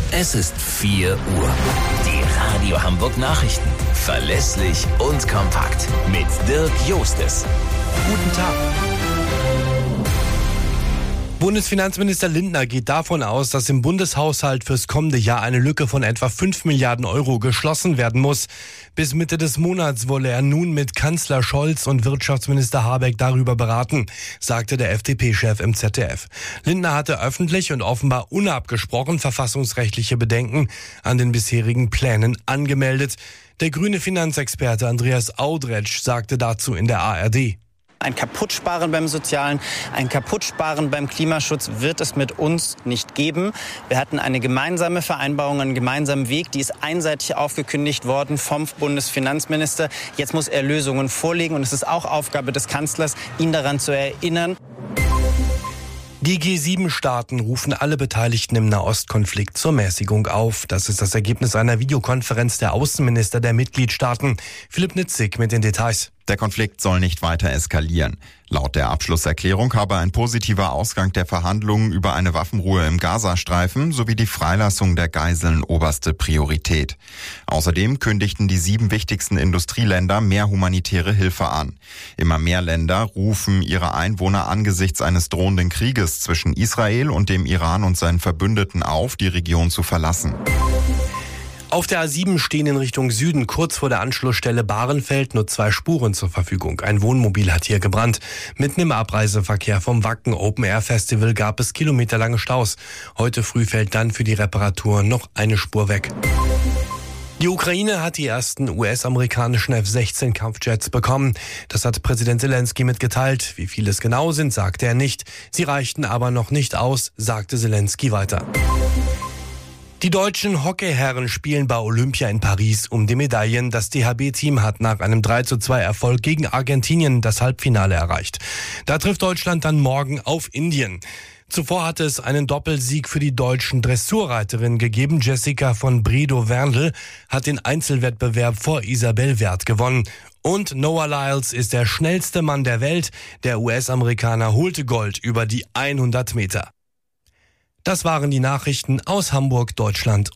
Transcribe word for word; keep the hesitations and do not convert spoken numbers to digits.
Es ist vier Uhr. Die Radio Hamburg Nachrichten. Verlässlich und kompakt. Mit Dirk Jostes. Guten Tag. Bundesfinanzminister Lindner geht davon aus, dass im Bundeshaushalt fürs kommende Jahr eine Lücke von etwa fünf Milliarden Euro geschlossen werden muss. Bis Mitte des Monats wolle er nun mit Kanzler Scholz und Wirtschaftsminister Habeck darüber beraten, sagte der F D P-Chef im Z D F. Lindner hatte öffentlich und offenbar unabgesprochen verfassungsrechtliche Bedenken an den bisherigen Plänen angemeldet. Der grüne Finanzexperte Andreas Audretsch sagte dazu in der A R D. Ein Kaputtsparen beim Sozialen, ein Kaputtsparen beim Klimaschutz wird es mit uns nicht geben. Wir hatten eine gemeinsame Vereinbarung, einen gemeinsamen Weg, die ist einseitig aufgekündigt worden vom Bundesfinanzminister. Jetzt muss er Lösungen vorlegen und es ist auch Aufgabe des Kanzlers, ihn daran zu erinnern. Die G sieben Staaten rufen alle Beteiligten im Nahostkonflikt zur Mäßigung auf. Das ist das Ergebnis einer Videokonferenz der Außenminister der Mitgliedstaaten. Philipp Nitzig mit den Details. Der Konflikt soll nicht weiter eskalieren. Laut der Abschlusserklärung habe ein positiver Ausgang der Verhandlungen über eine Waffenruhe im Gazastreifen sowie die Freilassung der Geiseln oberste Priorität. Außerdem kündigten die sieben wichtigsten Industrieländer mehr humanitäre Hilfe an. Immer mehr Länder rufen ihre Einwohner angesichts eines drohenden Krieges zwischen Israel und dem Iran und seinen Verbündeten auf, die Region zu verlassen. Auf der A sieben stehen in Richtung Süden kurz vor der Anschlussstelle Bahrenfeld nur zwei Spuren zur Verfügung. Ein Wohnmobil hat hier gebrannt. Mitten im Abreiseverkehr vom Wacken Open Air Festival gab es kilometerlange Staus. Heute früh fällt dann für die Reparatur noch eine Spur weg. Die Ukraine hat die ersten U S-amerikanischen F sechzehn Kampfjets bekommen. Das hat Präsident Zelensky mitgeteilt. Wie viele es genau sind, sagte er nicht. Sie reichten aber noch nicht aus, sagte Zelensky weiter. Die deutschen Hockeyherren spielen bei Olympia in Paris um die Medaillen. Das D H B-Team hat nach einem drei zu zwei Erfolg gegen Argentinien das Halbfinale erreicht. Da trifft Deutschland dann morgen auf Indien. Zuvor hatte es einen Doppelsieg für die deutschen Dressurreiterinnen gegeben. Jessica von Bredow-Werndl hat den Einzelwettbewerb vor Isabel Werth gewonnen. Und Noah Lyles ist der schnellste Mann der Welt. Der U S-Amerikaner holte Gold über die hundert Meter. Das waren die Nachrichten aus Hamburg, Deutschland